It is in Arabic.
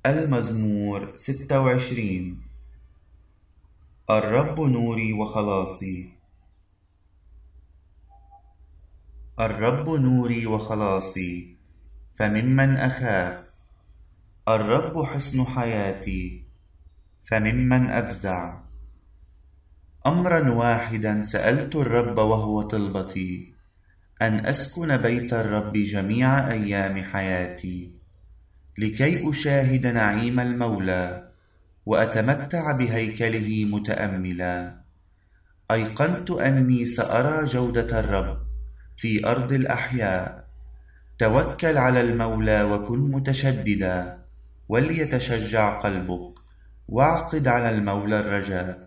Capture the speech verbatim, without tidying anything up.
المزمور ستة وعشرين. الرب نوري وخلاصي. الرب نوري وخلاصي، فممن أخاف؟ الرب حصن حياتي، فممن أفزع؟ أمرا واحدا سألت الرب وهو طلبتي، أن أسكن بيت الرب جميع أيام حياتي، لكي أشاهد نعيم المولى وأتمتع بهيكله متأملا. أيقنت أني سأرى جودة الرب في أرض الأحياء. توكل على المولى وكن متشددا، وليتشجع قلبك، واعقد على المولى الرجاء.